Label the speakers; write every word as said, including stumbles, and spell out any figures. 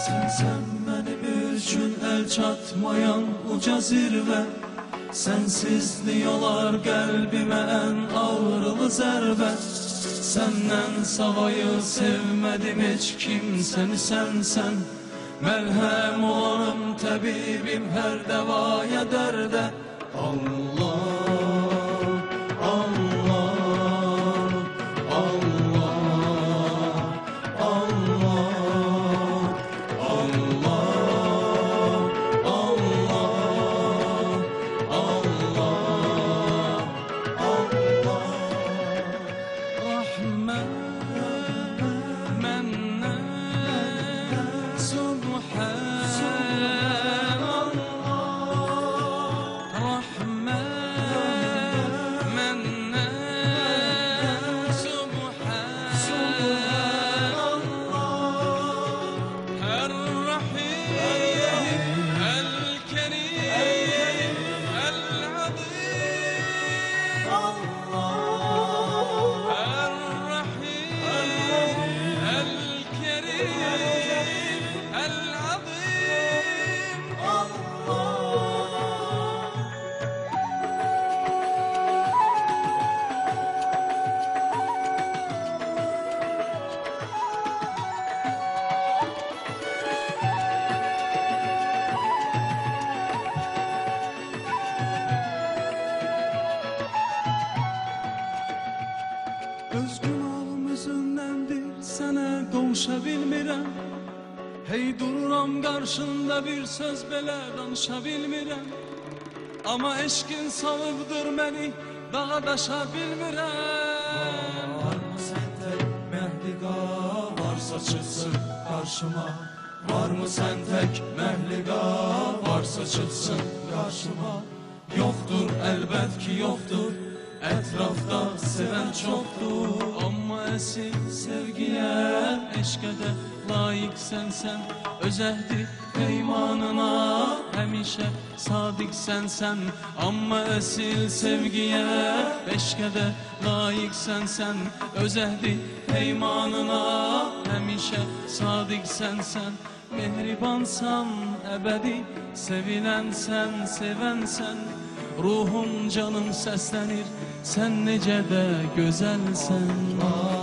Speaker 1: Sen benim üçün el çatmayan uca zirve, sensizliyorlar qəlbimə ən ağrılı zərbə. Səndən savayı sevmədim heç kimsəni, sənsən məlhəm olanım, təbibim hər dəvaya dərdə. Allah, Allah, Allah, Allah, Allah, Allah, Allah, Allah. Rahman məndən Subhanallah. Rahman məndən Subhanallah. Er-Rahim El-Kerim El-Azim. Allah. Er-Rahim El-Kerim El-Azim. Allah. Öz günahım üzündendir, sənə qovuşa bilmirəm. Hey dururam qarşında, bir söz belə danışa bilmirəm. Amma eşqin salıbdır məni, dağa daşa bilmirəm. Varmı sən tək məhliqa, varsa çıxsın qarşıma. Varmı sən tək məhliqa, varsa çıxsın qarşıma. Yoxdur, əlbət ki yoxdur, ətrafda sevən çoxdur. Amma əsil sevgiyə, eşqə də layiq sənsən. Öz əhdi peymanına həmişə sadiq sənsən. Amma əsil sevgiyə, eşqə də layiq sənsən. Öz əhdi peymanına həmişə sadiq sənsən. Mehribansan, əbədi sevilənsən, sevənsən. Ruhum, canım səslənir, sən necə də gözəlsən.